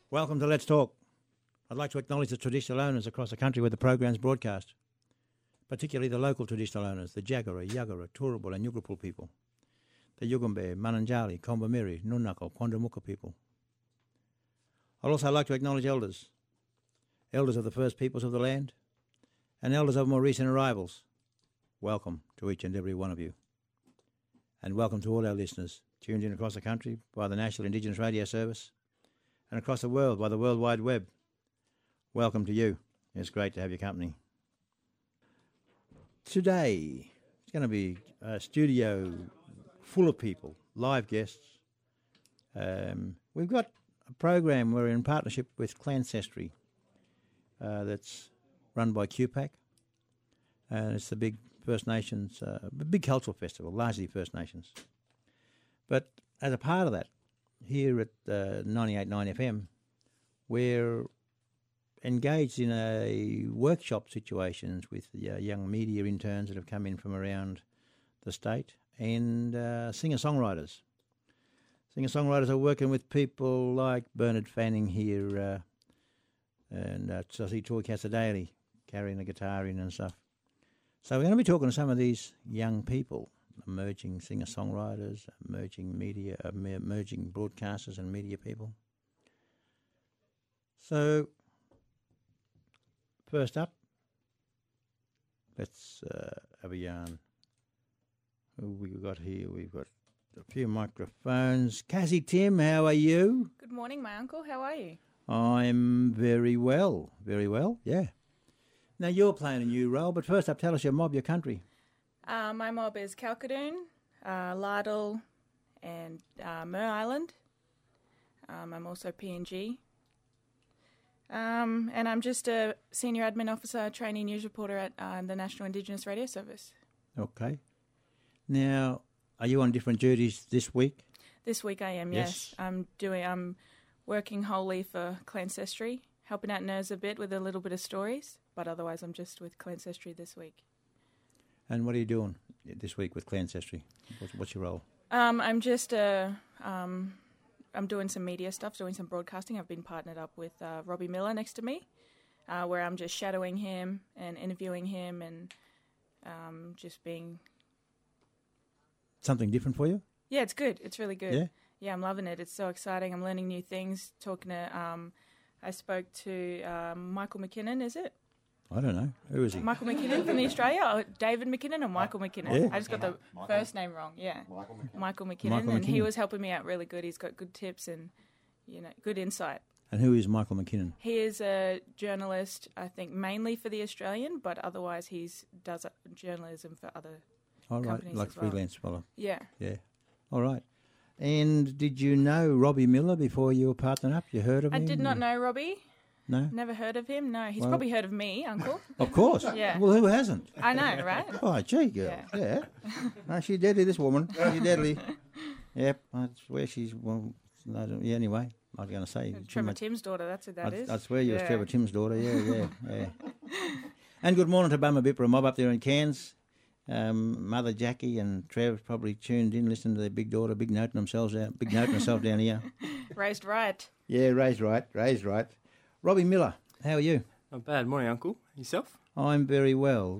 Welcome to Let's Talk. I'd like to acknowledge the traditional owners across the country where the program's broadcast, particularly the local traditional owners, the Jagera, Yagara, Turrbal and Yugambeh people, the Yugambeh, Mananjali, Kombumerri, Nunnakkal, Quandamooka people. I'd also like to acknowledge elders of the First Peoples of the land, and elders of more recent arrivals. Welcome to each and every one of you. And welcome to all our listeners tuned in across the country by the National Indigenous Radio Service and across the world by the World Wide Web. Welcome to you. It's great to have your company. Today, it's going to be a studio full of people, live guests. We've got a program we're in partnership with Clancestry that's run by QPAC. And it's the big First Nations, big cultural festival, largely First Nations. But as a part of that, here at 98.9 FM, we're engaged in a workshop situations with young media interns that have come in from around the state and singer-songwriters. Singer-songwriters are working with people like Bernard Fanning here and I see Troy Casadei carrying the guitar in and stuff. So we're going to be talking to some of these young people, emerging singer-songwriters, emerging media, emerging broadcasters and media people. So, first up, let's have a yarn. Who we got here? We've got a few microphones. Cassie Tim, how are you? Good morning, my uncle. How are you? I'm very well, yeah. Now, you're playing a new role, but first up, tell us your mob, your country. My mob is Kalkadoon, Lardle, and Mer Island. I'm also PNG. And I'm just a senior admin officer, trainee news reporter at the National Indigenous Radio Service. Okay. Now, are you on different duties this week? This week I am, yes. I'm working wholly for Clancestry, helping out Nurs a bit with a little bit of stories, but otherwise I'm just with Clancestry this week. And what are you doing this week with Clancestry? What's your role? I'm just I'm doing some media stuff, doing some broadcasting. I've been partnered up with Robbie Miller next to me, where I'm just shadowing him and interviewing him and just being... Something different for you? Yeah, it's good. It's really good. Yeah? Yeah, I'm loving it. It's so exciting. I'm learning new things, talking to... I spoke to Michael McKinnon, is it? I don't know. Who is he? Michael McKinnon from the Australia? Or David McKinnon or Michael McKinnon? Yeah. I just got the first name wrong, yeah. Michael McKinnon. And he was helping me out really good. He's got good tips and, good insight. And who is Michael McKinnon? He is a journalist, I think, mainly for The Australian, but otherwise he does journalism for other companies like as well. freelance fellow. Yeah. Yeah. All right. And did you know Robbie Miller before you were partnered up? You heard of him? I did not know Robbie. No? Never heard of him, no. He's probably heard of me, Uncle. Of course. Yeah. Well, who hasn't? I know, right? Oh, gee, girl. Yeah. No, she's deadly, this woman. She's deadly. Yep, I swear she's... Well, yeah, anyway, I was going to say... Trevor Tim's daughter, that's who that is. I swear you was Trevor Tim's daughter, yeah. And good morning to Bumma Bipra mob up there in Cairns. Mother Jackie and Trev probably tuned in, listening to their big daughter, big noting herself down here. Raised right. Yeah, raised right. Robbie Miller, how are you? Not bad. Morning, Uncle. Yourself? I'm very well.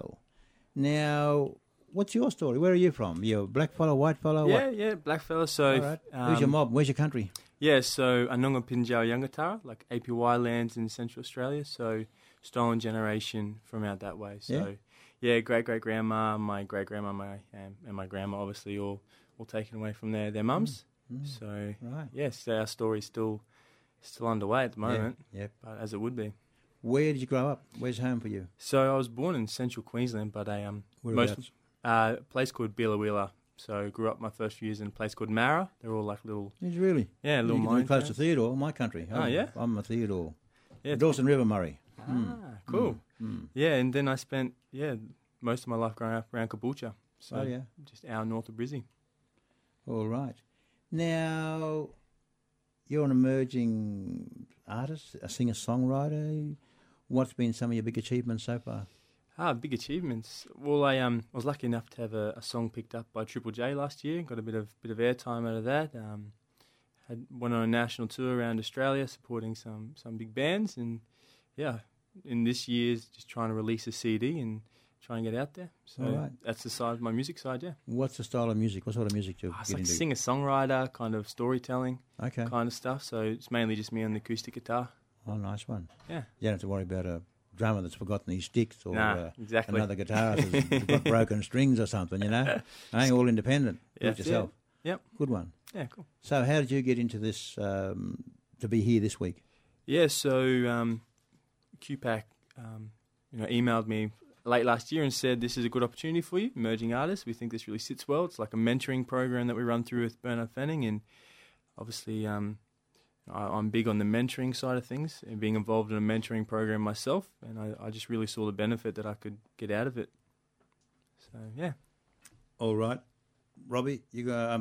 Now, what's your story? Where are you from? You a black fellow, white fellow? Yeah, black fella. So, all right. Who's your mob? Where's your country? Yeah, so Anunga Pinjau Yangatara, like APY lands in Central Australia. So, stolen generation from out that way. So, yeah, great-great-grandma, my great-grandma, and my grandma, obviously, all taken away from their mums. So, yes, our story's still underway at the moment, but as it would be. Where did you grow up? Where's home for you? So I was born in Central Queensland, but a place called Billawheeler. So grew up my first few years in a place called Mara. They're all like little... Really? Yeah, little mines. Close to Theodore, my country. Yeah? I'm a Theodore. Yeah, Dawson River, Murray. Cool. Yeah, and then I spent, most of my life growing up around Caboolture. So just hour north of Brizzy. All right. Now... You're an emerging artist, a singer-songwriter. What's been some of your big achievements so far? Big achievements. Well, I was lucky enough to have a song picked up by Triple J last year. Got a bit of airtime out of that. went on a national tour around Australia, supporting some big bands, and yeah, in this year's just trying to release a CD and try and get out there. So Alright. that's the side, my music side. Yeah, What's the style of music? What sort of music do you it's get like into? singer-songwriter kind of storytelling Okay. kind of stuff. So it's mainly just me on the acoustic guitar. Oh, nice one. Yeah. You don't have to worry about a drummer that's forgotten his sticks or Exactly. another guitarist that's got broken strings or something, you know? Ain't all independent. Do it That's yourself. Yep. Good one. Yeah, cool. So how did you get into this, to be here this week? Yeah, so QPAC, emailed me late last year and said, this is a good opportunity for you, emerging artists. We think this really sits well. It's like a mentoring program that we run through with Bernard Fanning, and obviously I'm big on the mentoring side of things and being involved in a mentoring program myself, and I just really saw the benefit that I could get out of it. So, yeah. All right. Robbie, you go,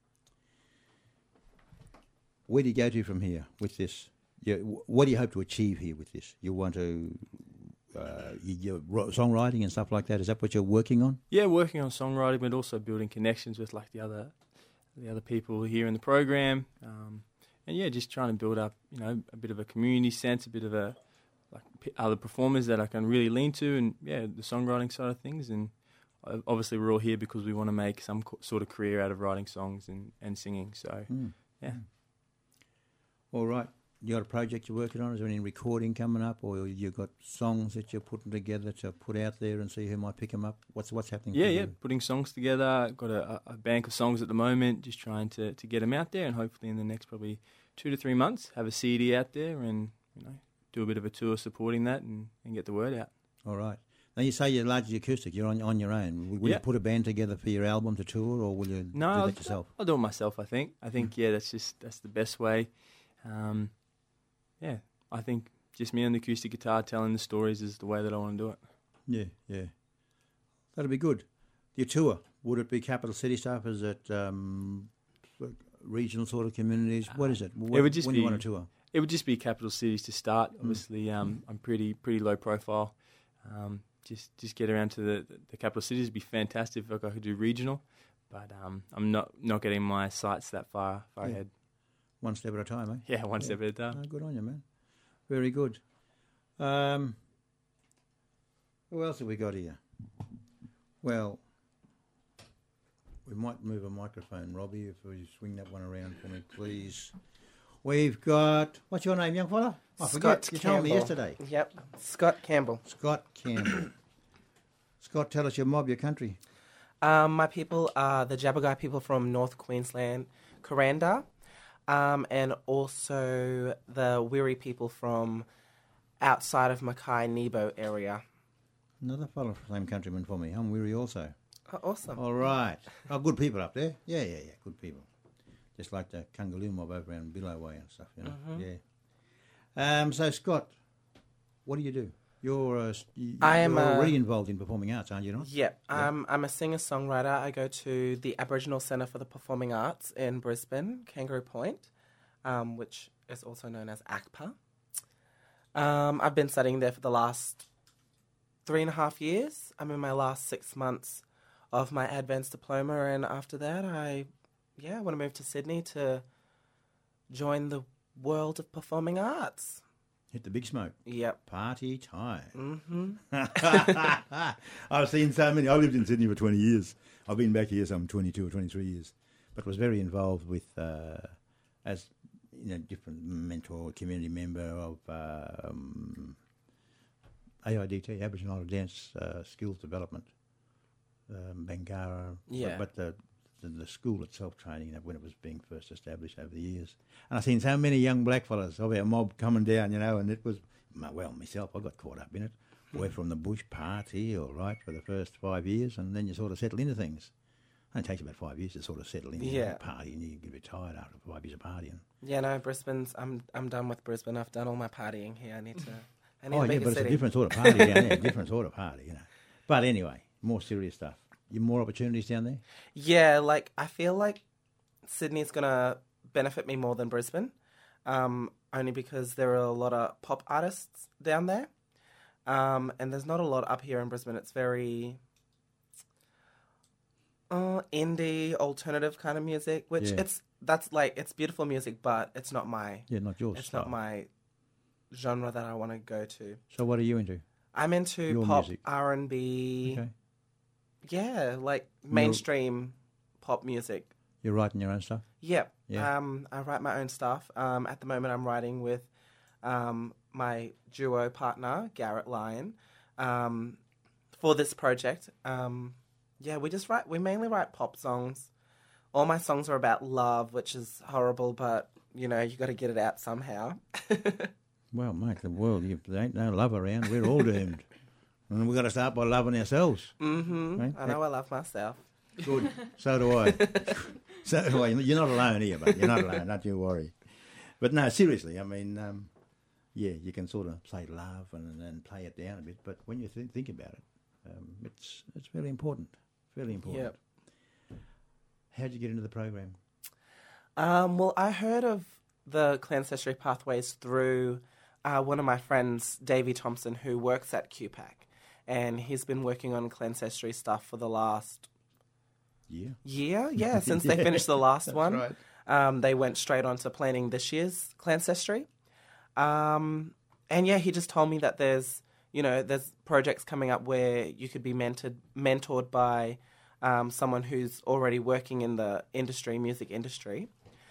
where do you go to from here with this? What do you hope to achieve here with this? You want to... your songwriting and stuff like that, is that what you're working on? Yeah, working on songwriting, but also building connections with like the other people here in the program, and yeah, just trying to build up, a bit of a community sense, a bit of a other performers that I can really lean to, and yeah, the songwriting side of things. And obviously, we're all here because we want to make some sort of career out of writing songs and singing. So yeah. All right. You got a project you're working on? Is there any recording coming up, or you got songs that you're putting together to put out there and see who might pick them up? What's happening? Yeah, putting songs together. Got a bank of songs at the moment, just trying to get them out there, and hopefully in the next probably 2 to 3 months have a CD out there and do a bit of a tour supporting that and get the word out. All right. Now you say you're largely acoustic. You're on your own. Will you put a band together for your album to tour, or will you do that yourself? I'll do it myself. I think that's the best way. Yeah, I think just me on the acoustic guitar telling the stories is the way that I want to do it. Yeah. That'll be good. Your tour, would it be capital city stuff? Is it regional sort of communities? What is it? It would just when be, you want to tour? It would just be capital cities to start. Obviously, I'm pretty low profile. Just get around to the capital cities would be fantastic if I could do regional, but I'm not getting my sights that far ahead. One step at a time, eh? Yeah, one step at a time. Oh, good on you, man. Very good. Who else have we got here? Well, we might move a microphone, Robbie, if we swing that one around for me, please. We've got... What's your name, young fella? I forget. You told me yesterday. Yep, Scott Campbell. Scott Campbell. Scott, tell us your mob, your country. My people are the Jabbergai people from North Queensland, Kuranda. And also the Wiri people from outside of Mackay, Nebo area. Another fellow from the same countryman for me. I'm Wiri also. Oh, awesome. All right. Oh, good people up there. Yeah, good people. Just like the Kungaloo mob over around Billow Way and stuff, Yeah. So, Scott, what do you do? You're already involved in performing arts, aren't you not? Yep. I'm a singer-songwriter. I go to the Aboriginal Centre for the Performing Arts in Brisbane, Kangaroo Point, which is also known as ACPA. I've been studying there for the last 3.5 years. I'm in my last 6 months of my advanced diploma, and after that, I want to move to Sydney to join the world of performing arts. Hit the big smoke. Yep. Party time. Mm-hmm. I've seen so many. I lived in Sydney for 20 years. I've been back here some 22 or 23 years. But was very involved with, as different mentor, community member of AIDT, Aboriginal Idle Dance Skills Development, Bangara. Yeah. But the school itself training when it was being first established over the years. And I've seen so many young blackfellas of our mob coming down, and it was, well, myself, I got caught up in it. We're from the bush, party, all right, for the first 5 years, and then you sort of settle into things. It takes about 5 years to sort of settle into a party, and you get a bit tired after 5 years of partying. Yeah, no, Brisbane's, I'm done with Brisbane. I've done all my partying here. I need a but bigger it's city. a different sort of party down there, different sort of party, But anyway, more serious stuff. You more opportunities down there? Yeah, I feel like Sydney's going to benefit me more than Brisbane, only because there are a lot of pop artists down there, and there's not a lot up here in Brisbane. It's very indie, alternative kind of music, which that's like, it's beautiful music, but it's not my, Yeah, not yours. it's not my genre that I want to go to. So what are you into? I'm into Your pop, music. R&B, Okay. yeah, like mainstream pop music. You're writing your own stuff? Yep. Yeah. I write my own stuff. At the moment, I'm writing with my duo partner, Garrett Lyon, for this project. Yeah, we mainly write pop songs. All my songs are about love, which is horrible, but, you know, you got to get it out somehow. Well, mate, the world, there ain't no love around. We're all doomed. And we've got to start by loving ourselves. Mm-hmm. Right? I know I love myself. Good. So do I. So do I. You're not alone here, mate. You're not alone. Don't you worry. But no, seriously, I mean, yeah, you can sort of say love and play it down a bit, but when you think about it, it's really important. Really important. Yep. How'd you get into the program? Well, I heard of the Clancestry Pathways through one of my friends, Davey Thompson, who works at QPAC. And he's been working on Clancestry stuff for the last year, yeah, since they finished the last one. Right. They went straight on to planning this year's Clancestry. And yeah, he just told me that there's projects coming up where you could be mentored by someone who's already working in the music industry,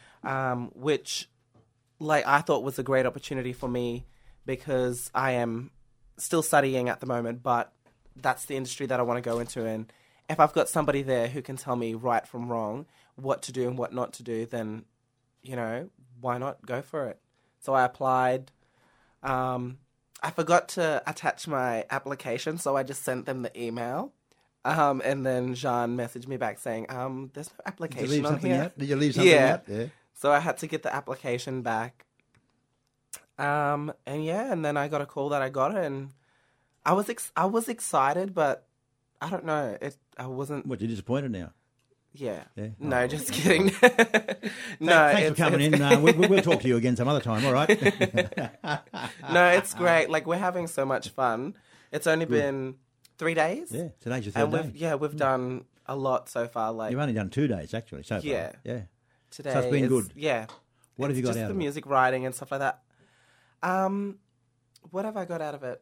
which, like, I thought was a great opportunity for me because I am still studying at the moment, but that's the industry that I want to go into. And if I've got somebody there who can tell me right from wrong, what to do and what not to do, then, you know, why not go for it? So I applied. I forgot to attach my application, so I just sent them the email. And then Jean messaged me back saying, there's no application on here. Did you leave something out? Yeah. So I had to get the application back. And then I got a call that I got it, and I was excited, but I don't know. I wasn't. What, you're disappointed now? Yeah. Yeah. No, Oh, just okay. kidding. Thanks for coming in. We'll talk to you again some other time, all right? No, it's great. Like, we're having so much fun. It's only been 3 days. Yeah, today's your third day. We've done a lot so far. Like, You've only done 2 days, actually, so far. Yeah. Yeah. today. So it's been good. Yeah. What have you got just out the of it? music writing and stuff like that. What have I got out of it?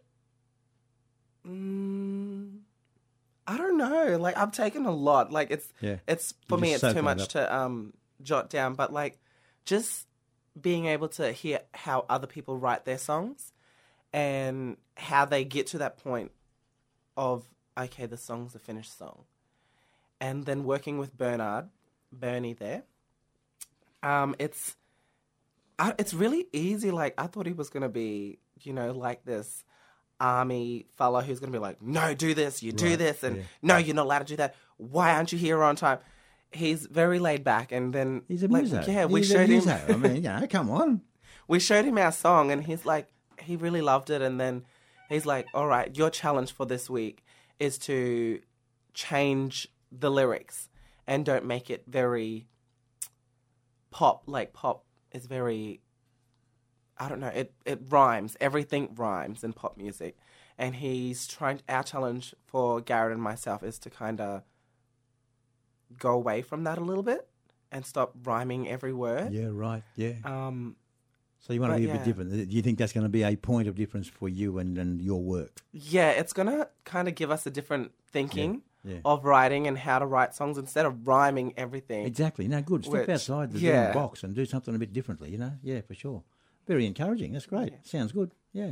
I don't know. Like, I've taken a lot. Like, it's for me, it's too much to jot down. But like, just being able to hear how other people write their songs and how they get to that point of, okay, the song's a finished song, and then working with Bernie there. It's really easy. Like, I thought he was gonna be, like this army fellow who's going to be like, no, do this, do this, and no, you're not allowed to do that. Why aren't you here on time? He's very laid back, and then he's a muso. Yeah, we showed him. I mean, come on. We showed him our song, and he's like, he really loved it, and then he's like, all right, your challenge for this week is to change the lyrics and don't make it very pop. Like, pop is very, I don't know, it rhymes. Everything rhymes in pop music. And our challenge for Garrett and myself is to kind of go away from that a little bit and stop rhyming every word. Yeah, right, yeah. So you want to be a bit different. Do you think that's going to be a point of difference for you and your work? Yeah, it's going to kind of give us a different thinking of writing and how to write songs instead of rhyming everything. Exactly. No, good. Step outside the box and do something a bit differently, Yeah, for sure. Very encouraging. That's great. Yeah. Sounds good. Yeah.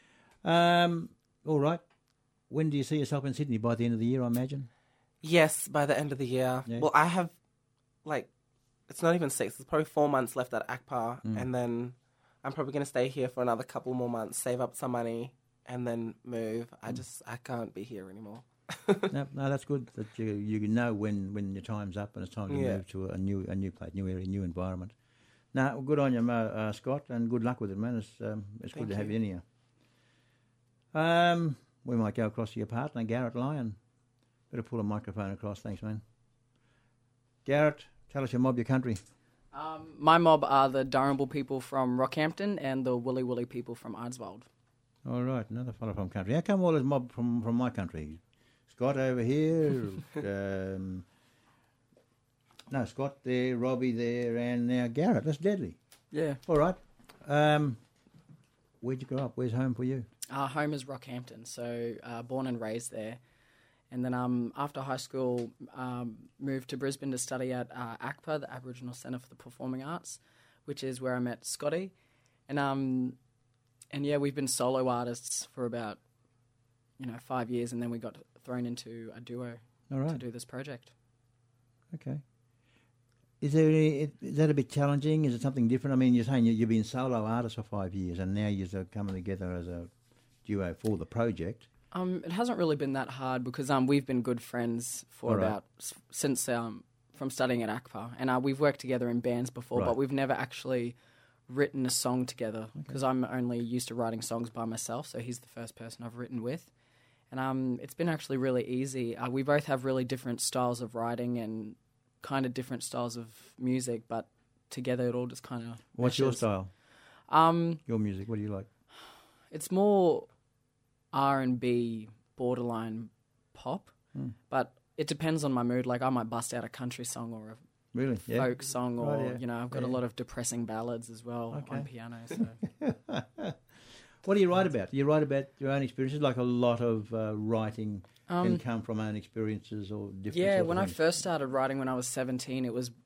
All right. When do you see yourself in Sydney? By the end of the year, I imagine? Yes, by the end of the year. Yeah. Well, I have, it's not even 6. There's probably 4 months left at ACPA. And then I'm probably going to stay here for another couple more months, save up some money, and then move. I can't be here anymore. No, that's good. That you know when your time's up and it's time to move to a new place, new area, new environment. No, good on you, Scott, and good luck with it, man. It's good to have you in here. We might go across to your partner, Garrett Lyon. Better pull a microphone across. Thanks, man. Garrett, tell us your mob, your country. My mob are the Durrumble people from Rockhampton and the Woolly Woolly people from Ardswold. All right, another fellow from country. How come all this mob from my country? Scott over here, No, Scott there, Robbie there, and now Garrett. That's deadly. Yeah. All right. Where'd you grow up? Where's home for you? Home is Rockhampton, so born and raised there. And then after high school, moved to Brisbane to study at ACPA, the Aboriginal Centre for the Performing Arts, which is where I met Scotty. And yeah, we've been solo artists for about 5 years, and then we got thrown into a duo to do this project. Okay. Is that a bit challenging? Is it something different? I mean, you're saying you've been solo artists for 5 years, and now you're coming together as a duo for the project. It hasn't really been that hard because we've been good friends for since from studying at ACPA, and we've worked together in bands before, but we've never actually written a song together because I'm only used to writing songs by myself, so he's the first person I've written with. And it's been actually really easy. We both have really different styles of writing and kind of different styles of music, but together it all just kind of What's your style? Your music, what do you like? It's more R&B, borderline pop, but it depends on my mood. Like I might bust out a country song or a folk song, or I've got a lot of depressing ballads as well on piano. So. What do you write about? Do you write about your own experiences? Like a lot of writing can come from own experiences or different. Yeah, when I first started writing when I was 17, it was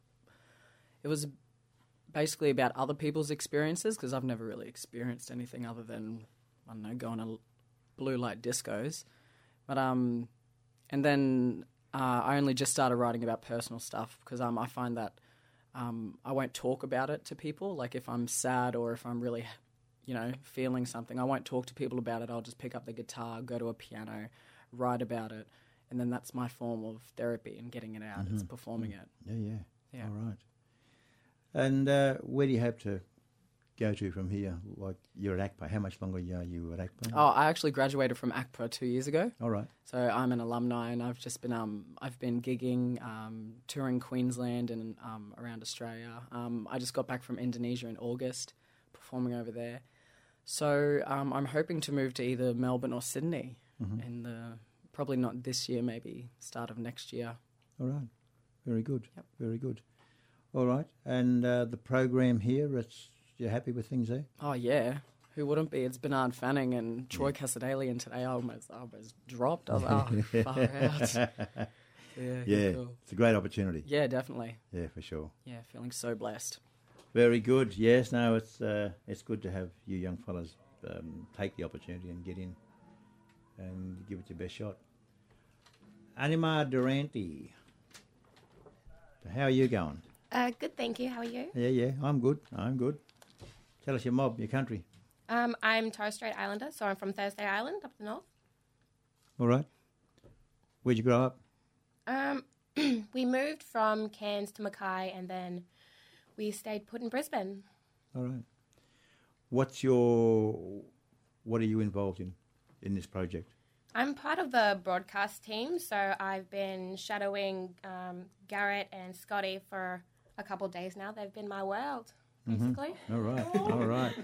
basically about other people's experiences because I've never really experienced anything other than going to blue light discos. But and then I only just started writing about personal stuff because I find that I won't talk about it to people. Like if I'm sad or if I'm really feeling something, I won't talk to people about it. I'll just pick up the guitar, go to a piano, write about it, and then that's my form of therapy and getting it out. It's performing it. Yeah. All right. And where do you hope to go to from here? Like you're at ACPA. How much longer are you at ACPA? Oh, I actually graduated from ACPA 2 years ago. All right. So I'm an alumni, and I've just been I've been gigging, touring Queensland and around Australia. I just got back from Indonesia in August, performing over there. So I'm hoping to move to either Melbourne or Sydney, in probably not this year, maybe start of next year. All right. Very good. Yep. Very good. All right. And the program here, you're happy with things there? Oh, yeah. Who wouldn't be? It's Bernard Fanning and Troy Casadale, and today I almost dropped. I was like, far out. Yeah, cool. It's a great opportunity. Yeah, definitely. Yeah, for sure. Yeah, feeling so blessed. Very good. Yes, no, it's good to have you young fellas take the opportunity and get in and give it your best shot. Anima Durante, how are you going? Good, thank you. How are you? Yeah, I'm good. Tell us your mob, your country. I'm Torres Strait Islander, so I'm from Thursday Island, up the north. All right. Where'd you grow up? We moved from Cairns to Mackay, and then we stayed put in Brisbane. All right. What are you involved in this project? I'm part of the broadcast team, so I've been shadowing Garrett and Scotty for a couple of days now. They've been my world, basically. All right.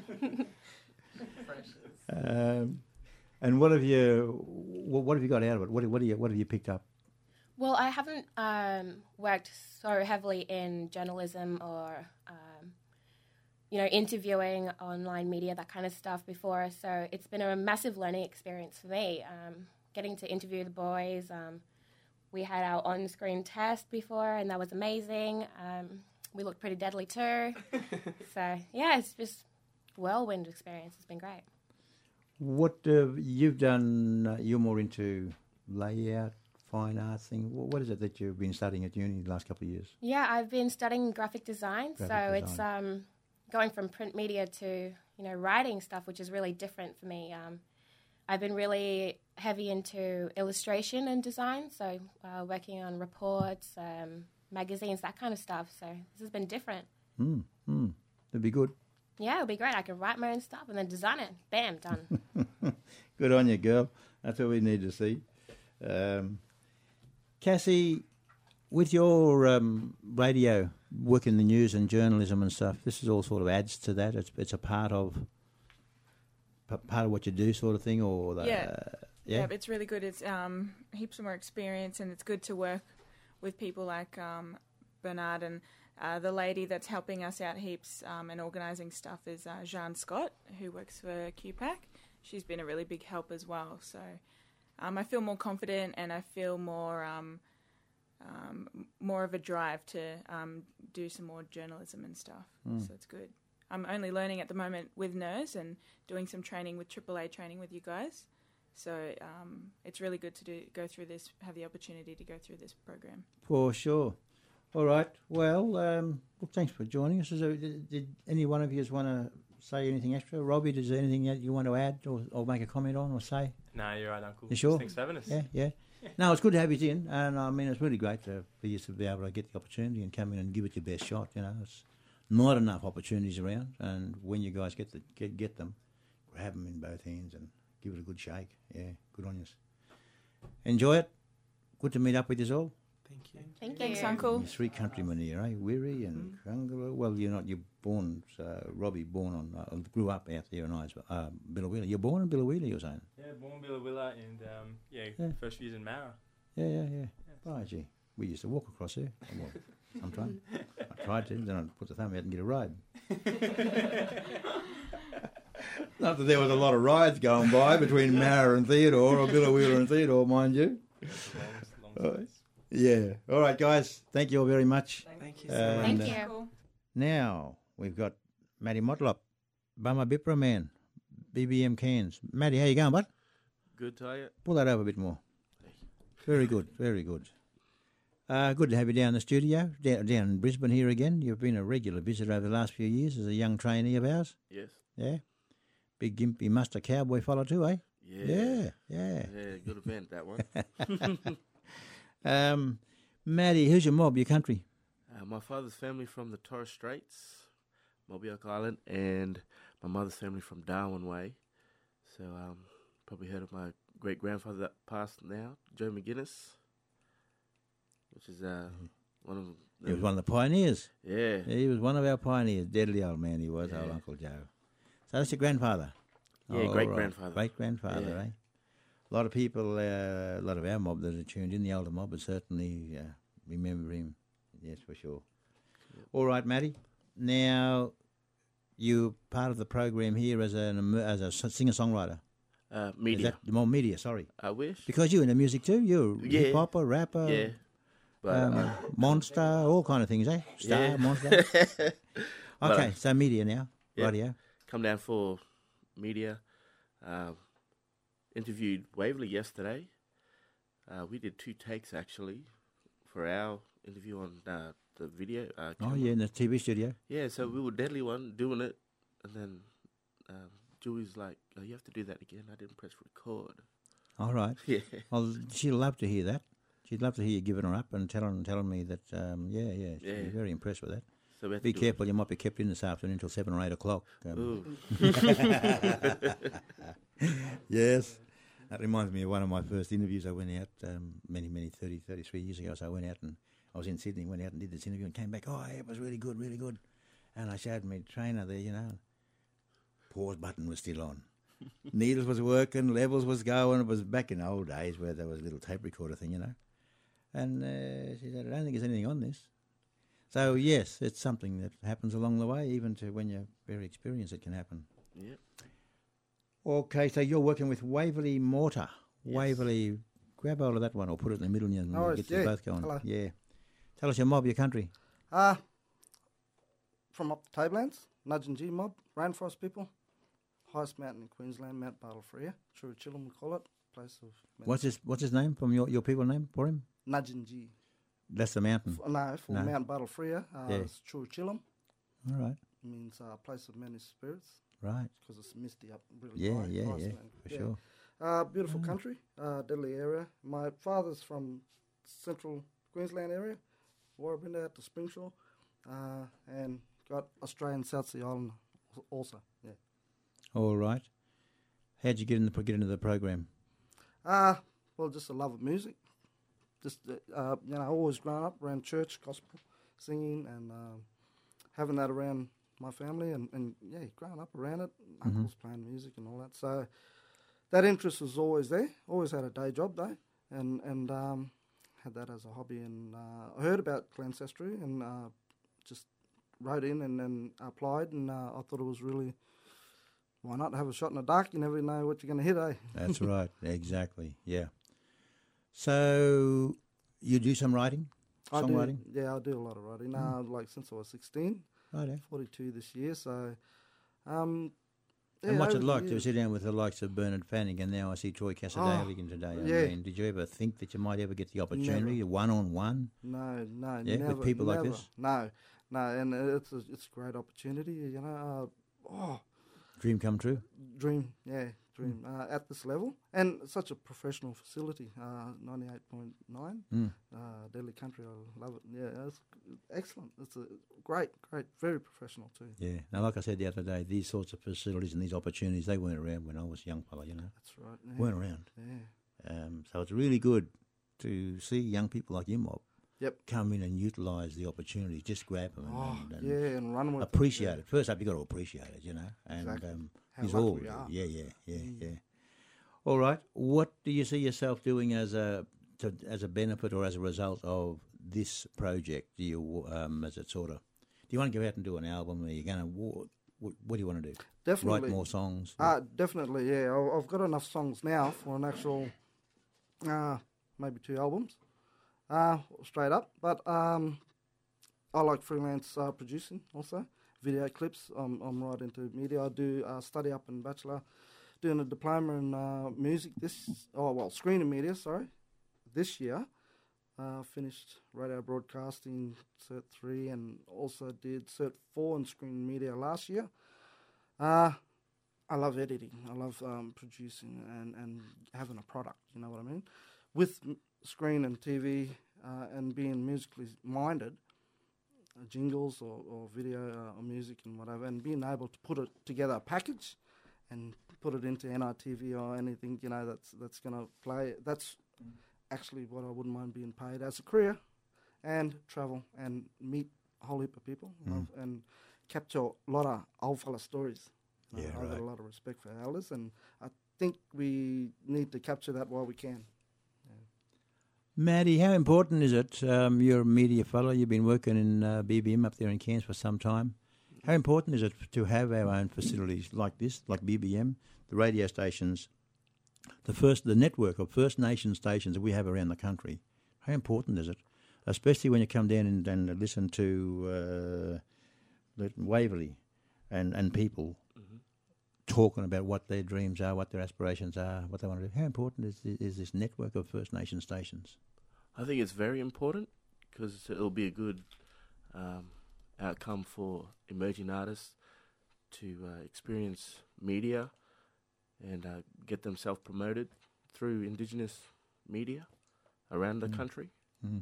And what have you got out of it? What have you picked up? Well, I haven't worked so heavily in journalism or, interviewing, online media, that kind of stuff before. So it's been a massive learning experience for me, getting to interview the boys. We had our on-screen test before, and that was amazing. We looked pretty deadly too. So, yeah, it's just whirlwind experience. It's been great. What you've done, you're more into layout, fine arts thing. What is it that you've been studying at uni the last couple of years? Yeah, I've been studying graphic design. It's going from print media to, writing stuff, which is really different for me. I've been really heavy into illustration and design, so working on reports, magazines, that kind of stuff. So this has been different. That'd be good. Yeah, it'll be great. I can write my own stuff and then design it. Bam, done. Good on you, girl. That's what we need to see. Cassie, with your radio, work in the news and journalism and stuff, this is all sort of adds to that. It's a part of what you do, sort of thing, or yeah, it's really good. It's heaps more experience, and it's good to work with people like Bernard, and the lady that's helping us out heaps and organising stuff is Jean Scott, who works for QPAC. She's been a really big help as well. So I feel more confident, and I feel more of a drive to do some more journalism and stuff. So it's good. I'm only learning at the moment with NERS and doing some training with AAA training with you guys. So it's really good to have the opportunity to go through this program. For sure. All right. Well, thanks for joining us. Did any one of you want to say anything extra? Robbie, is there anything that you want to add or make a comment on or say? No, you're right, Uncle. You sure? Thanks for having us. Yeah. No, it's good to have you in, and I mean, it's really great for you to be able to get the opportunity and come in and give it your best shot. You know, it's not enough opportunities around, and when you guys get them, grab them in both hands and give it a good shake. Yeah, good on you. Enjoy it. Good to meet up with you all. Thank you. Thanks, Uncle. You're three countrymen here, eh? Wiri and Kungala. Well, you're not. You're born. Robbie born on. Grew up out there in Billawheeler. You're born in Billawheeler, you're saying? Yeah, born Billawheeler and first few years in Mara. Yeah. Oh, gee, we used to walk across there. Well, sometime. I tried to, then I'd put the thumb out and get a ride. Not that there was a lot of rides going by between Mara and Theodore, or Billawheeler and Theodore, mind you. Long Yeah. All right, guys. Thank you all very much. Thank you so much. Thank you. Now we've got Matty Motlop, Bummer Bipra man, BBM Cairns. Matty, how you going, bud? Good, tell you. Pull that over a bit more. Very good, very good. Good to have you down in the studio, down in Brisbane here again. You've been a regular visitor over the last few years as a young trainee of ours. Yes. Yeah. Big gimpy muster cowboy fella too, eh? Yeah. Yeah. Good event, that one. Matty, who's your mob, your country? My father's family from the Torres Straits, Mobiak Island, and my mother's family from Darwin Way. So probably heard of my great-grandfather that passed now, Joe McGuinness, which is one of He was one of the pioneers. Yeah. He was one of our pioneers. Deadly old man he was, old Uncle Joe. So that's your grandfather? Yeah, great-grandfather. Great-grandfather, Yeah. eh? A lot of people, a lot of our mob that are tuned in, the older mob, would certainly remember him. Yes, for sure. Yep. All right, Matty. Now, you're part of the program here as a singer-songwriter. Media. Is that more media? Sorry. I wish. Because you're in the music too. You're hip hopper, rapper. Yeah. But monster, all kind of things, eh? Star, monster. Okay, so media now. Yep. Rightio. Come down for media. Interviewed Waverley yesterday. We did 2 takes actually for our interview on the video. In the TV studio. Yeah, so we were deadly one doing it, and then Julie's like, "Oh, you have to do that again." I didn't press record. All right. Yeah. Well, she'd love to hear that. She'd love to hear you giving her up and telling me that. She'd be very impressed with that. So we have Be to careful, you might be kept in this afternoon until 7 or 8 o'clock. Ooh. Yes. That reminds me of one of my first interviews. I went out many 33 years ago. So I went out and I was in Sydney, went out and did this interview and came back. Oh, it was really good. And I showed my trainer there, pause button was still on. Needles was working, levels was going. It was back in the old days where there was a little tape recorder thing, And she said, I don't think there's anything on this. So, yes, it's something that happens along the way, even to when you're very experienced, it can happen. Yep. Okay, so you're working with Waverley Mortar. Yes. Waverley, grab hold of that one or put it in the middle and we'll get you both going. Hello. Yeah. Tell us your mob, your country. From up the Tablelands, Nudging mob, rainforest people, highest mountain in Queensland, Mount Bartlefree, Churrachillum we call it, place of... What's his name, from your people name for him? Nudging. That's the mountain. For Mount Bartlefree, it's Churrachillum. All right. It means place of many spirits. Right. Because it's misty up really Yeah, high. yeah, Nice yeah, mountain. for sure. Beautiful country, deadly area. My father's from central Queensland area, Warrabinda out to Springshaw, and got Australian South Sea Island also, yeah. All right. How'd you get into the program? Well, just a love of music. Just, always grown up around church, gospel, singing, and having that around my family, and growing up around it, uncles playing music and all that. So that interest was always there. Always had a day job though, and had that as a hobby, and I heard about Clancestry and just wrote in and then applied, and I thought it was really, why not have a shot in the dark? You never know what you're going to hit, eh? That's right. Exactly. Yeah. So you do some writing, songwriting? I do a lot of writing. Like since I was 16, Right. 42 this year. So, And what's it like to sit down with the likes of Bernard Fanning, and now I see Troy Casadalian today? I mean, did you ever think that you might ever get the opportunity, one-on-one? No, Yeah, never, with people like this? No, and it's a great opportunity, you know. Dream come true? Dream. At this level, and such a professional facility, 98.9, Deadly Country, I love it. Yeah, it's excellent. It's a great, very professional too. Yeah. Now, like I said the other day, these sorts of facilities and these opportunities, they weren't around when I was a young fella, you know. That's right. Yeah. Weren't around. Yeah. So it's really good to see young people like you, Mob, Yep. come in and utilise the opportunity, just grab them and and run with appreciate it. First up, you've got to appreciate it, you know. And Exactly. How he's lucky all we are. Yeah. All right. What do you see yourself doing as a benefit or as a result of this project? Do you as it sort of? Do you want to go out and do an album? Are you going to? What do you want to do? Definitely Write more songs. Definitely. Yeah, I've got enough songs now for an actual, maybe 2 albums, straight up. But I like freelance producing also, video clips. I'm right into media. I do study up in Bachelor, doing a diploma in music screen and media, this year. Finished radio broadcasting Cert 3 and also did Cert 4 in screen and media last year. I love editing. I love producing and having a product, you know what I mean? With screen and TV and being musically minded, jingles or video or music and whatever, and being able to put it together a package and put it into NITV or anything, you know, that's going to play. That's actually what I wouldn't mind being paid as a career, and travel and meet a whole heap of people and capture a lot of old fella stories. I've got a lot of respect for elders, and I think we need to capture that while we can. Maddie, how important is it? You're a media fellow. You've been working in BBM up there in Cairns for some time. How important is it to have our own facilities like this, like BBM, the radio stations, the network of First Nation stations that we have around the country? How important is it, especially when you come down and listen to Waverley and people talking about what their dreams are, what their aspirations are, what they want to do? How important is this network of First Nation stations? I think it's very important because it'll be a good outcome for emerging artists to experience media and get themselves promoted through Indigenous media around the country and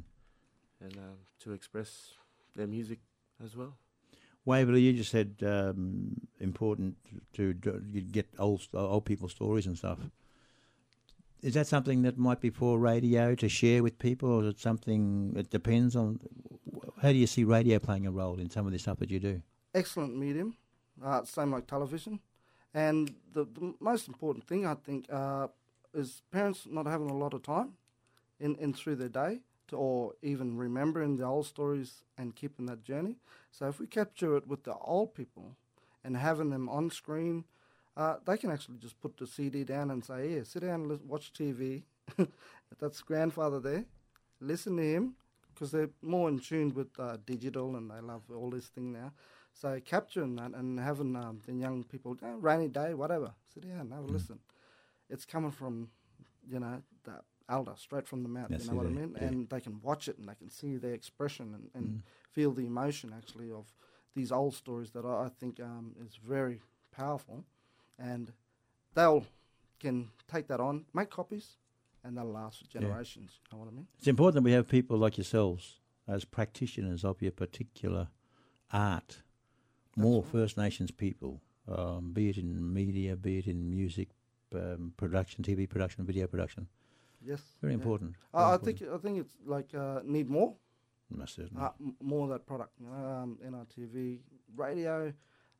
to express their music as well. Waverley, you just said important to get old people's stories and stuff. Is that something that might be for radio to share with people, or is it something that depends on? How do you see radio playing a role in some of the stuff that you do? Excellent medium, same like television. And the most important thing, I think, is parents not having a lot of time in through their day or even remembering the old stories and keeping that journey. So if we capture it with the old people and having them on screen, they can actually just put the CD down and say, yeah, sit down and watch TV. That's grandfather there. Listen to him, because they're more in tune with digital and they love all this thing now. So capturing that and having the young people, rainy day, whatever, sit down and have a listen. It's coming from, the elder, straight from the mouth, what I mean? Yeah. And they can watch it and they can see their expression and feel the emotion, actually, of these old stories that I think is very powerful. And they'll can take that on, make copies, and they'll last for generations, you know what I mean? It's important that we have people like yourselves as practitioners of your particular art, more First Nations people, be it in media, be it in music, production, TV production, video production. Yes. Very important. I think it's like need more. Most certainly. More of that product, NRTV, radio,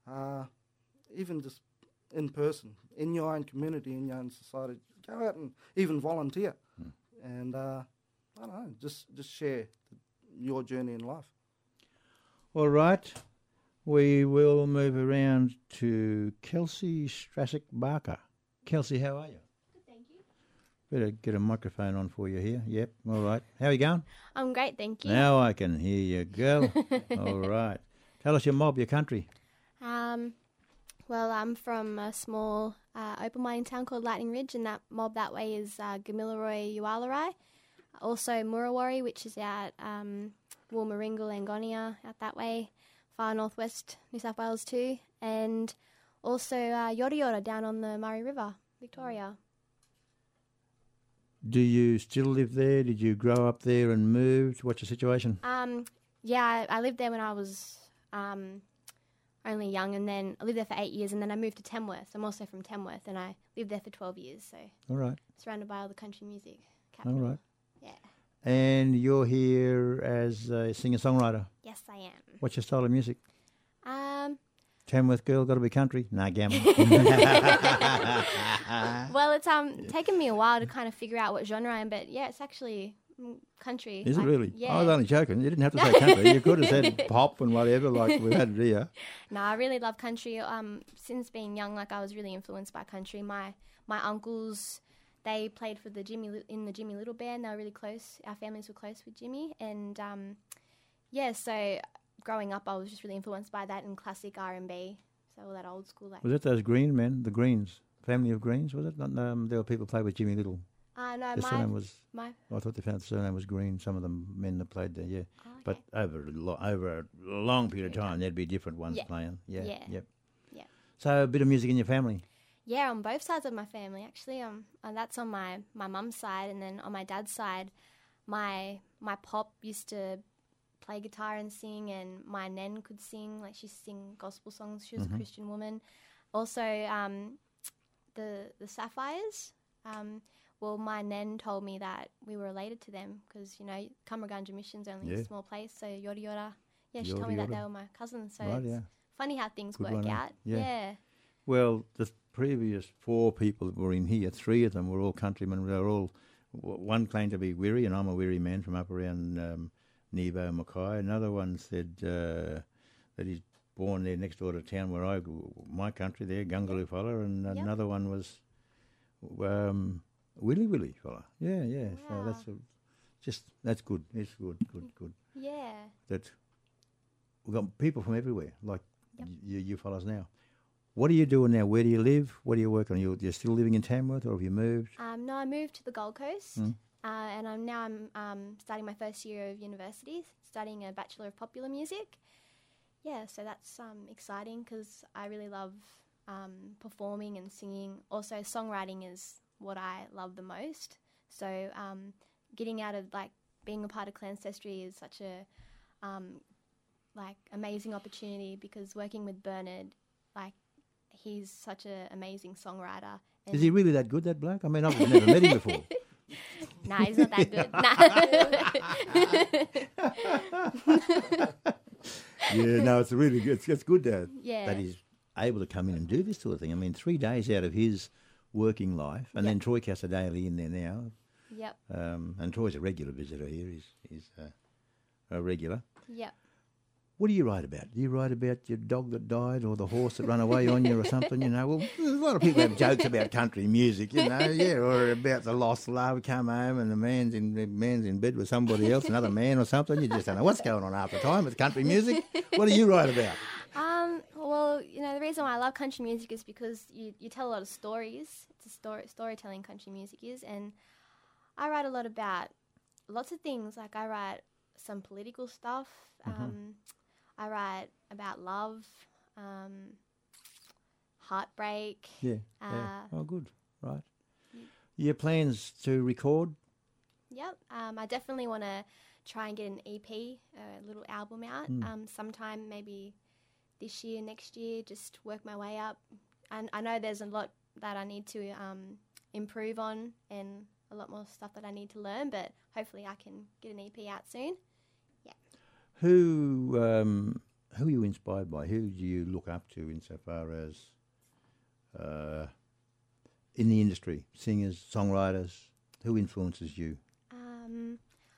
even just in person, in your own community, in your own society. Go out and even volunteer. And I don't know, just share your journey in life. All right. We will move around to Kelsey Strasic Barker. Kelsey, how are you? Good, thank you. Better get a microphone on for you here. Yep, all right. How are you going? I'm great, thank you. Now I can hear you, girl. All right. Tell us your mob, your country. Well, I'm from a small open mining town called Lightning Ridge, and that mob that way is Gamilaroi Yuwalarai. Also Murawari, which is out Woolmeringel, Angonia, out that way, far northwest New South Wales too. And also Yoda Yoda down on the Murray River, Victoria. Do you still live there? Did you grow up there and moved? What's your situation? Yeah, I lived there when I was only young, and then I lived there for 8 years, and then I moved to Tamworth. I'm also from Tamworth, and I lived there for 12 years, so All right. surrounded by all the country music. All Capital. right. Yeah. And you're here as a singer-songwriter. Yes, I am. What's your style of music? Um, Tamworth girl, got to be country? Nah, gammon. well, it's taken me a while to kind of figure out what genre I'm, but yeah, it's actually country. Is it really? Yeah. I was only joking. You didn't have to say country. You could have said pop and whatever, like we had here. No, I really love country. Since being young, like I was really influenced by country. My uncles, they played for the Jimmy Little band. They were really close. Our families were close with Jimmy, and yeah. So growing up, I was just really influenced by that and classic R&B. So all that old school. Like, Was it those Green men, the Greens, family of Greens? Was it? Not, there were people who played with Jimmy Little. no, The surname was. my. I thought they found the surname was Green. Some of the men that played there, yeah. Oh, okay. But over a long period of time, there'd be different ones Yeah. playing. Yeah. Yeah. Yep. Yeah. So a bit of music in your family. Yeah, on both sides of my family, actually. That's on my mum's side, and then on my dad's side, my pop used to play guitar and sing, and my nan could sing. Like, she used to sing gospel songs. She was a Christian woman. Also, the Sapphires. Well, my nan told me that we were related to them because, you know, Cumbergundra Mission's only Yeah. a small place, so Yoda Yoda. Yeah, she Yoda told me that Yoda. they were my cousins, so Right, it's yeah. funny how things Good work one, eh? out. Yeah. Yeah. Well, the previous 4 people that were in here, 3 of them were all countrymen. They were all, one claimed to be Wirri, and I'm a Wirri man from up around Nebo, Mackay. Another one said that he's born there next door to town where my country there, Gungaloo fella, and another one was Willy fella. Yeah, yeah. Wow. So that's good. It's good. Yeah. That we've got people from everywhere, like you fellas now. What are you doing now? Where do you live? What are you working on? You're still living in Tamworth, or have you moved? No, I moved to the Gold Coast, and I'm starting my first year of university, studying a Bachelor of Popular Music. Yeah, so that's exciting because I really love performing and singing. Also, songwriting is what I love the most. So getting out of, like, being a part of Clancestry is such a amazing opportunity because working with Bernard, like, he's such an amazing songwriter. And Is he really that good, that bloke? I mean, I've never met him before. Nah, he's not that good. Nah. Yeah, no, it's really good. It's good that Yeah. he's able to come in and do this sort of thing. I mean, 3 days out of his working life, and then Troy Casadale in there now. Yep. And Troy's a regular visitor here. He's a regular. Yep. What do you write about? Do you write about your dog that died or the horse that ran away on you or something, you know? Well, there's a lot of people have jokes about country music, you know, yeah, or about the lost love, come home and the man's in bed with somebody else, another man or something. You just don't know what's going on half the time with country music. What do you write about? Well, you know, the reason why I love country music is because you tell a lot of stories. It's a storytelling country music is, and I write a lot about lots of things. Like, I write some political stuff. I write about love, heartbreak. Yeah. Oh, good. Right. Your plans to record? Yep. I definitely want to try and get an EP, a little album out, sometime maybe this year, next year, just work my way up. And I know there's a lot that I need to improve on and a lot more stuff that I need to learn, but hopefully I can get an EP out soon. Yeah. Who are you inspired by? Who do you look up to insofar as in the industry, singers, songwriters? Who influences you?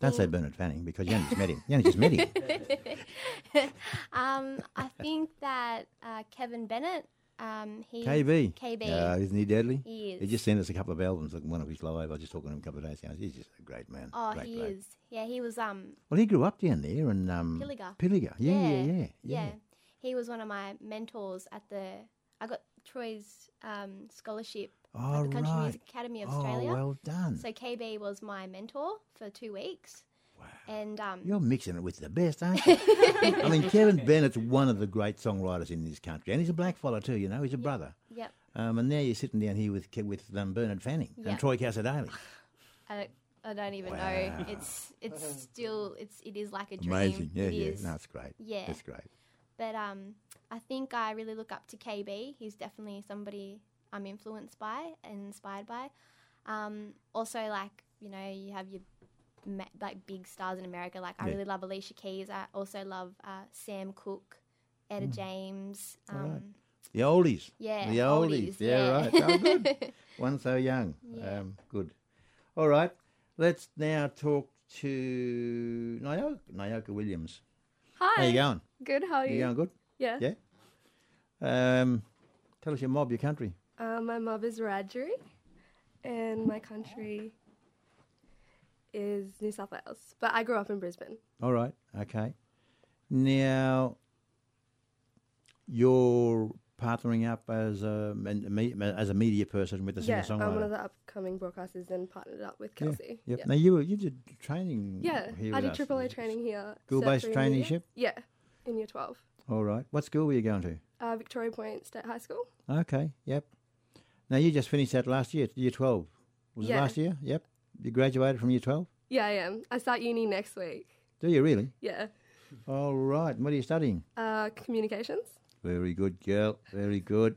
Don't say Bernard Fanning because you only just met him. You only just met him. I think that Kevin Bennett. He's KB. KB. Isn't he deadly? He is. He just sent us a couple of albums, like one of his live. I was just talking to him a couple of days ago. He's just a great man. Oh, great he bloke. is. Yeah, he was. Well, he grew up down there in Pilliga. Pilliga. Yeah. He was one of my mentors at I got Troy's scholarship Oh, at the Country right. Music Academy of Australia. Oh, well done. So KB was my mentor for 2 weeks. Wow. And You're mixing it with the best, aren't you? I mean, Kevin Bennett's one of the great songwriters in this country, and he's a black fella too. You know, he's a brother. Yep. And now you're sitting down here with Bernard Fanning and Yep. Troy Cassadaly. I don't even know. It's still it is like a dream. Amazing. Yeah, It yeah. is. No, it's great. Yeah. It's great. But I think I really look up to KB. He's definitely somebody I'm influenced by and inspired by. Also, like, you know, you have your like big stars in America. Like, I really love Alicia Keys. I also love Sam Cooke, Etta James. All right. The oldies. Yeah, The oldies. Yeah, right. Oh, good. One so young. Yeah. Good. All right. Let's now talk to Nayoka Williams. Hi. How you going? Good, how are you? You going good? Yeah. Yeah. Tell us your mob, your country. My mob is Wiradjuri, and my country is New South Wales. But I grew up in Brisbane. All right. Okay. Now, you're partnering up as a media person with the Yeah, singer-songwriter. I'm one of the upcoming broadcasters and partnered up with Kelsey. Yep. Yeah, Now, you did training yeah. here I with did us. AAA training here. School-based Surgery and traineeship? media. Yeah, in year 12. All right. What school were you going to? Victoria Point State High School. Okay, yep. Now, you just finished that last year, year 12. Was it Yeah. last year? Yep. You graduated from year 12? Yeah, I am. I start uni next week. Do you really? Yeah. All right. And what are you studying? Communications. Very good, girl. Very good.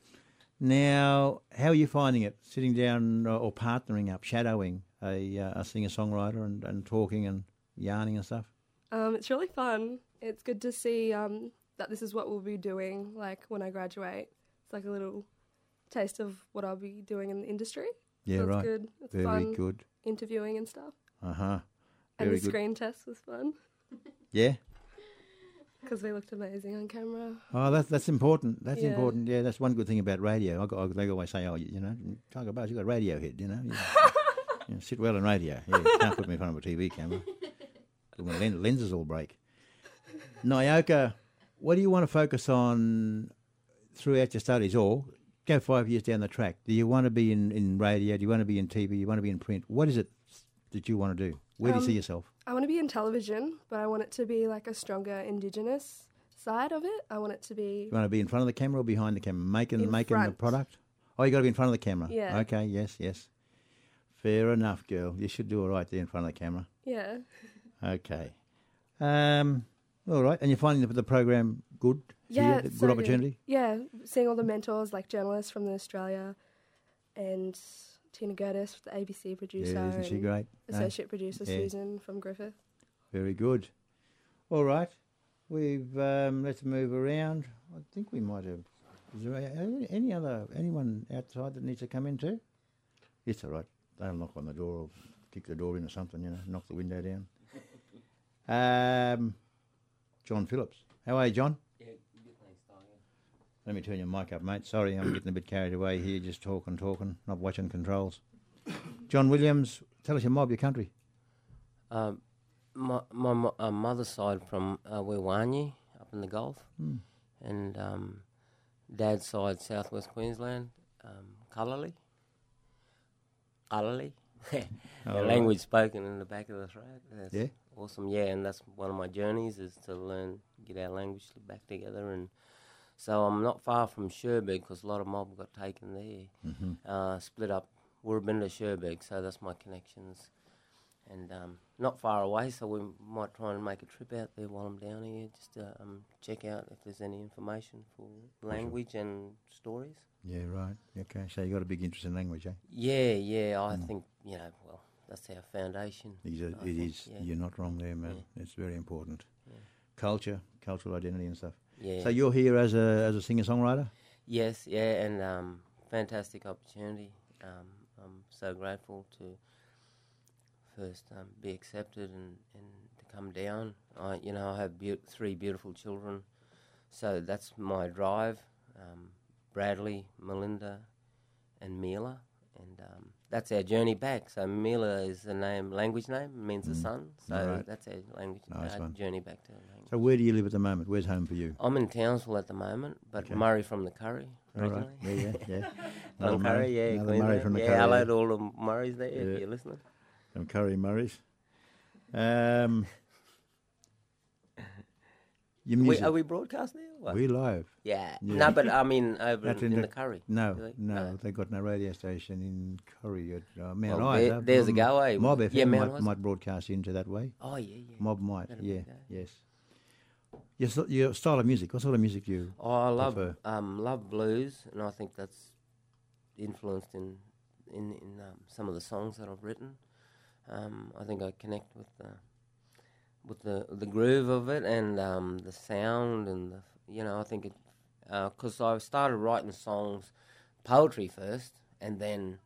Now, how are you finding it, sitting down or partnering up, shadowing a singer-songwriter and talking and yarning and stuff? It's really fun. It's good to see that this is what we'll be doing, like, when I graduate. It's like a little taste of what I'll be doing in the industry. Yeah, so right. It's good. It's Very fun. good. Interviewing and stuff. Uh-huh. And Very the good. screen test was fun Yeah? because they looked amazing on camera. Oh, that's important. That's Yeah. important. Yeah, that's one good thing about radio. They always say, oh, you know, Tiger Buzz, you got a radio head, you know. You sit well in radio. Yeah, you can't put me in front of a TV camera. My lenses all break. Nayoka, what do you want to focus on throughout your studies, or go 5 years down the track? Do you want to be in radio? Do you want to be in TV? Do you want to be in print? What is it that you want to do? Where do you see yourself? I want to be in television, but I want it to be like a stronger Indigenous side of it. I want it to be... You want to be in front of the camera or behind the camera? Making the front. product? Oh, you got to be in front of the camera. Yeah. Okay, yes. Fair enough, girl. You should do all right there in front of the camera. Yeah. Okay. All right. And you're finding the program good? Yeah, Good it's so opportunity? Yeah, seeing all the mentors, like journalists from Australia and Tina Gertis, the ABC producer. Yeah, isn't she and great? No? Associate producer Yeah. Susan from Griffith. Very good. All right. Let's move around. I think we might have. Is there anyone outside that needs to come in too? It's all right. They'll knock on the door or kick the door in or something, you know, knock the window down. John Phillips. How are you, John? Yeah, good, thanks, Tiger. Let me turn your mic up, mate. Sorry, I'm getting a bit carried away here, just talking, not watching controls. John Williams, tell us your mob, your country. My mother's side from Wewanyi, up in the Gulf, and dad's side, southwest Queensland, Cullally. The language spoken in the back of the throat. That's awesome. Yeah, and that's one of my journeys is to learn, get our language back together. And so I'm not far from Cherbourg because a lot of mob got taken there, split up Woorabin to Cherbourg. So that's my connections. And not far away, so we might try and make a trip out there while I'm down here, just to check out if there's any information for language and stories. Yeah, right. Okay, so you got a big interest in language, eh? Yeah, I think, well, that's our foundation. It is. Yeah. You're not wrong there, man. Yeah. It's very important. Yeah. Culture, cultural identity and stuff. Yeah. So you're here as a singer-songwriter? Yes, yeah, and fantastic opportunity. I'm so grateful first be accepted and to come down. I have 3 beautiful children, so that's my drive. Bradley, Melinda, and Mila, and that's our journey back. So Mila is the language name, means the sun. So that's our language journey back to language. So where do you live at the moment? Where's home for you? I'm in Townsville at the moment, but Murray from the Curry. All right. Yeah. From Curry, yeah. Another Murray from the Curry. Hello to all the Murrays there if you're listening. From Curry Murrays. Your music. Are we broadcast now? What? We live. Yeah. No, but I mean over in the Curry. No, they got no radio station in Curry at Mount Isa. There's a go, eh? Mob FM might broadcast into that way. Oh, yeah. Mob might, yes. Your style of music, what sort of music do you I prefer? love blues, and I think that's influenced in some of the songs that I've written. I think I connect with the groove of it and the sound and I think it because I started writing songs, poetry first, and then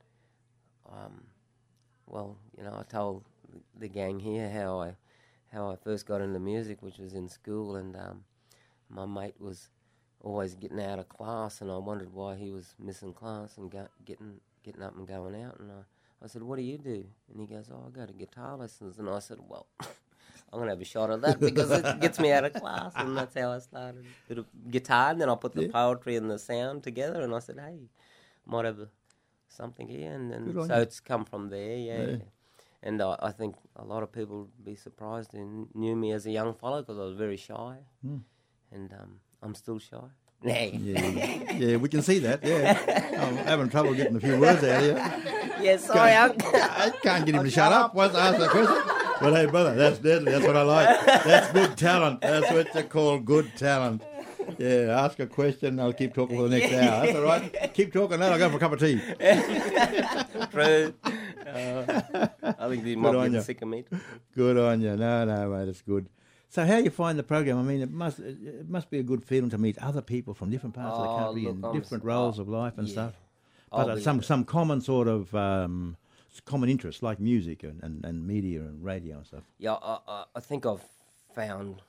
I told the gang here how I first got into music, which was in school, and my mate was always getting out of class, and I wondered why he was missing class and getting up and going out, and I said, "What do you do?" And he goes, "Oh, I go to guitar lessons," and I said, "Well." I'm going to have a shot at that because it gets me out of class, and that's how I started. A bit of guitar, and then I put the poetry and the sound together, and I said, hey, might have something here, and so it's come from there, yeah. And I think a lot of people would be surprised and knew me as a young fellow because I was very shy, and I'm still shy. Yeah, we can see that, I'm having trouble getting a few words out of you. Yeah, sorry, I can't get him to shut up once I ask that question. But hey, brother, that's deadly. That's what I like. That's good talent. That's what you call good talent. Yeah, ask a question, I'll keep talking for the next hour. That's all right. Keep talking, then I'll go for a cup of tea. True. I think the mob getting sick of me. Good on you. No, mate, it's good. So how you find the program? I mean, it must be a good feeling to meet other people from different parts of the country and different roles of life and stuff. But some common sort of... common interests like music and media and radio and stuff. Yeah, I think I've found,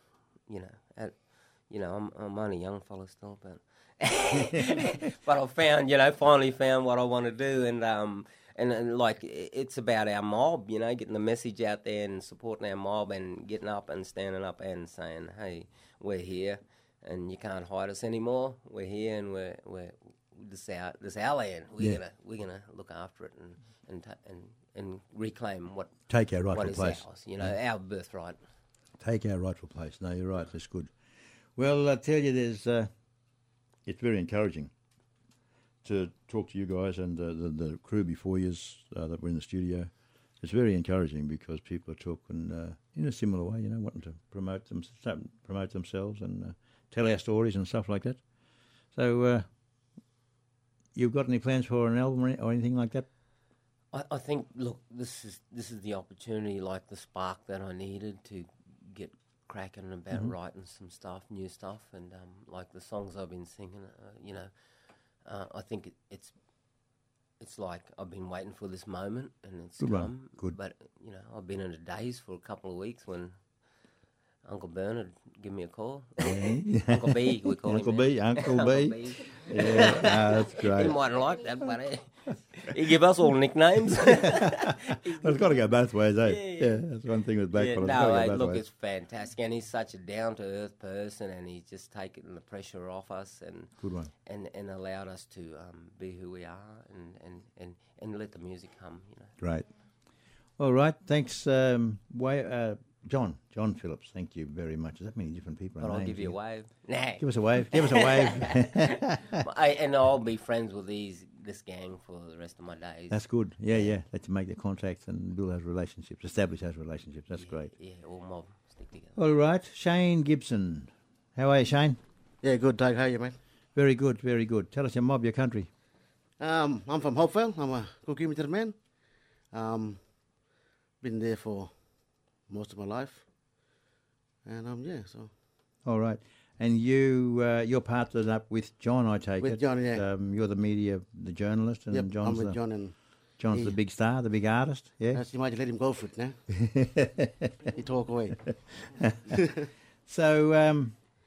I'm only a young fella still, but but I've found, finally found what I want to do, and like it's about our mob, getting the message out there and supporting our mob and getting up and standing up and saying, hey, we're here and you can't hide us anymore. We're here and we're this is our land. We're gonna look after it and reclaim what take our rightful place. Ours, our birthright. Take our rightful place. No, you're right. That's good. Well, I tell you, it's very encouraging to talk to you guys and the crew before you that were in the studio. It's very encouraging because people are talking in a similar way, wanting to promote themselves and tell our stories and stuff like that. So, you've got any plans for an album or anything like that? I think, look, this is the opportunity, like the spark that I needed to get cracking about writing some stuff, new stuff, and like the songs I've been singing, I think it's like I've been waiting for this moment, and it's good come. One. Good. But I've been in a daze for a couple of weeks when Uncle Bernard give me a call. Uncle B, we call Uncle him. B, Uncle B. Yeah, that's great. He might like that, but he give us all nicknames. Well, it's got to go both ways, eh? Yeah, that's one thing with Blackfellas. Look, it's fantastic, and he's such a down-to-earth person, and he's just taken the pressure off us, and good one, and allowed us to be who we are, and let the music come. Great. All right, thanks, John Phillips, thank you very much. There's that many different people. But I'll give you a wave. Nah. Give us a wave. Give us a wave. And I'll be friends with this gang for the rest of my days. That's good. Yeah. Let's make the contacts and build those relationships, establish those relationships. That's great. Yeah, all mob stick together. All right, Shane Gibson. How are you, Shane? Yeah, good, Doug. How are you, mate? Very good, very good. Tell us your mob, your country. I'm from Hopevale. I'm a Cook Unity man. Been there for most of my life, and so. All right, and you're partnered up with John, I take it. With John, yeah. You're the media, the journalist, and yep, John's I'm with John, and John's the big star, the big artist. Yeah. You might let him go for it now. He talk away. So,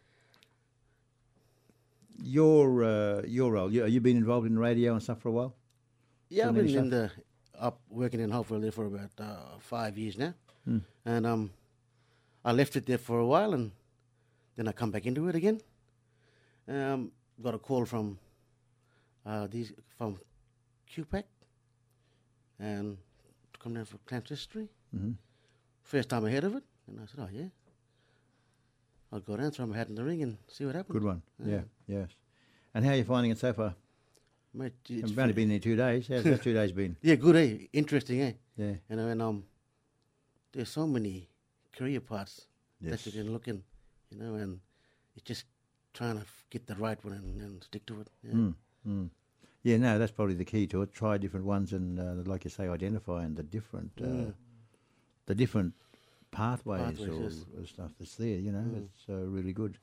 your role. You've been involved in radio and stuff for a while. Yeah, I've been working in Hopeville for about 5 years now, and I left it there for a while, and then I come back into it again. Got a call from QPAC, and to come down for Clancestry. Mm-hmm. First time I heard of it, and I said, "Oh yeah, I'll go down, throw my hat in the ring, and see what happens." Good one. Yeah. Yes. And how are you finding it so far? Mate, You've only been there 2 days. How's that 2 days been? Yeah, good, eh? Interesting, eh? Yeah. And there's so many career paths that you can look in, and it's just trying to get the right one and stick to it. Yeah. Yeah, no, that's probably the key to it. Try different ones and, like you say, identifying the different pathways or stuff that's there. It's really good.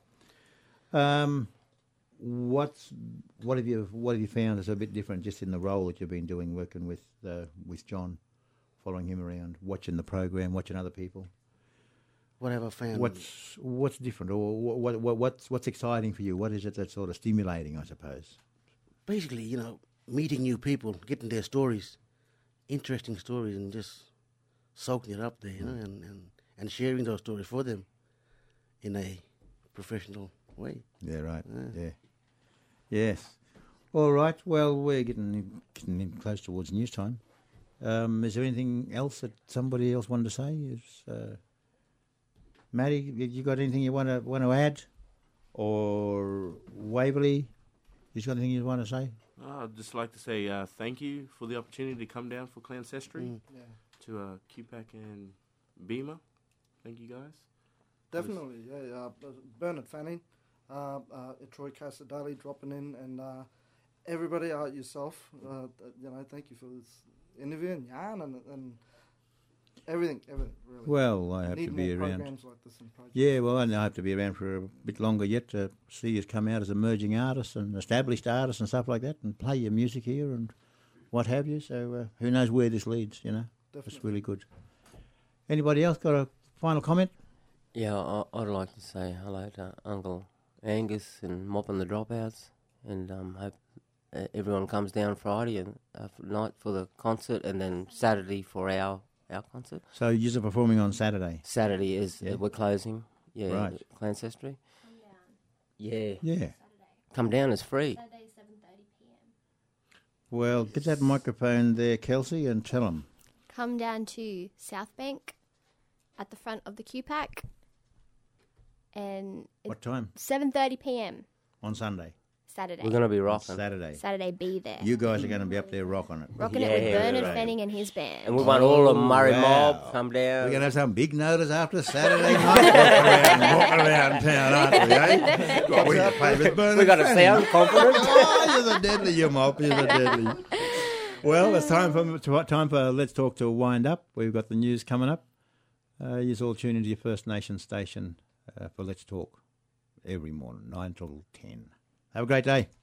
What have you found is a bit different just in the role that you've been doing, working with John, following him around, watching the program, watching other people? What have I found? What's different, or what's exciting for you? What is it that's sort of stimulating, I suppose? Basically, meeting new people, getting their stories, interesting stories, and just soaking it up there, and sharing those stories for them in a professional way. Yeah, right. Yeah. Yes. All right. Well, we're getting in close towards news time. Is there anything else that somebody else wanted to say? Maddie, you got anything you want to add, or Waverley? You got anything you want to say? I'd just like to say thank you for the opportunity to come down for Clancestry to QPAC and Beamer. Thank you, guys. Definitely, yeah. Bernard Fanning, Troy Casadali dropping in, and everybody yourself. Thank you for this interview and yarn and everything. Really. Well, I hope to be around. Programs like this and projects. Yeah, well, I hope to be around for a bit longer yet to see you come out as emerging artists and established artists and stuff like that, and play your music here and what have you. So who knows where this leads? Definitely. It's really good. Anybody else got a final comment? Yeah, I'd like to say hello to Uncle Angus and Mopping the Dropouts, and hope everyone comes down Friday night for the concert, and then Saturday for our concert. So you're performing on Saturday? Saturday is we're closing. Yeah, right. Clancestry. Come down. Yeah. Yeah. Saturday. Come down is free. Saturday, 7:30 p.m. Well, get that microphone there, Kelsey, and tell them. Come down to South Bank at the front of the QPAC. And what time? 7:30 p.m. On Sunday. Saturday. We're going to be rocking. Saturday, be there. You guys are going to be up there rocking it. Rocking it with Bernard Fanning and his band. And we want all the Murray mob come down. We're going to have some big notice after Saturday night. walking around town, aren't we, eh? We got to play with Bernard We got to sound confident. You're the deadly, you mop. You're the deadly. Well, it's time for Let's Talk to wind up. We've got the news coming up. You all tune into your First Nation station for Let's Talk every morning, 9 till 10. Have a great day.